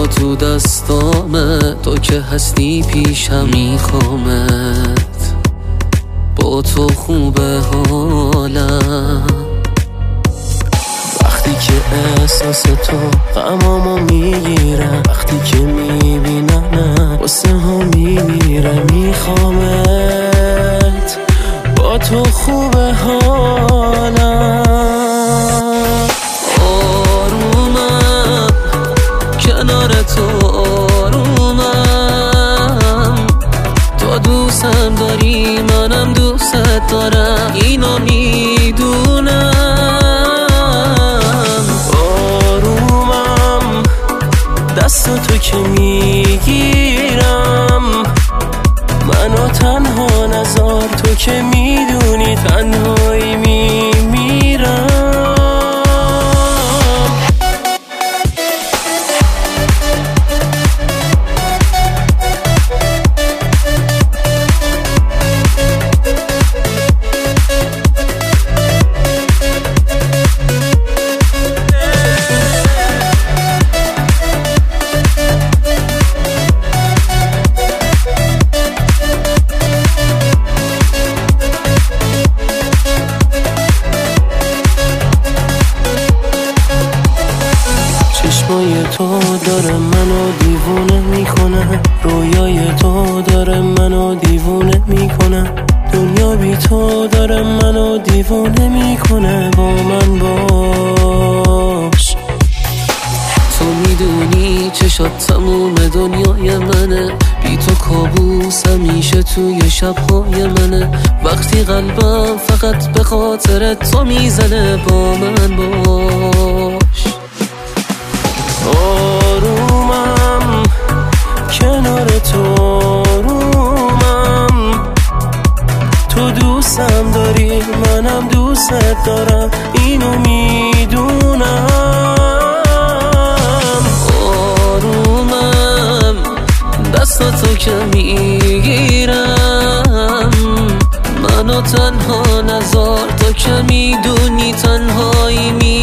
تو دستامه، تو که هستی پیشم میخوامت، با تو خوبه حالم. وقتی که احساس تو غمامو میگیرم، وقتی که میبینم واسه ها میمیره، میخوامت، با تو خوبه حالم. آرومم کنار تو، آرومم، تو دوستم داری منم دوست دارم، اینو میدونم. آرومم دست تو که میگیرم، منو تنها نذار، تو که میدونی تنهایی میمیرم. چشمای تو داره منو دیوونه میکنه، رویای تو داره منو دیوونه میکنه، دنیا بی تو داره منو دیوونه میکنه، با من باش. تو میدونی چشات تموم دنیای منه، بی تو کابوس همیشه توی شبهای منه، وقتی قلبم فقط به خاطر تو میزنه، با من باش. آرومم کنار تو، آرومم، تو دوستم داری منم دوست دارم، اینو میدونم. آرومم دست تو که میگیرم، منو تنها نذار، تو که میدونی تنهایی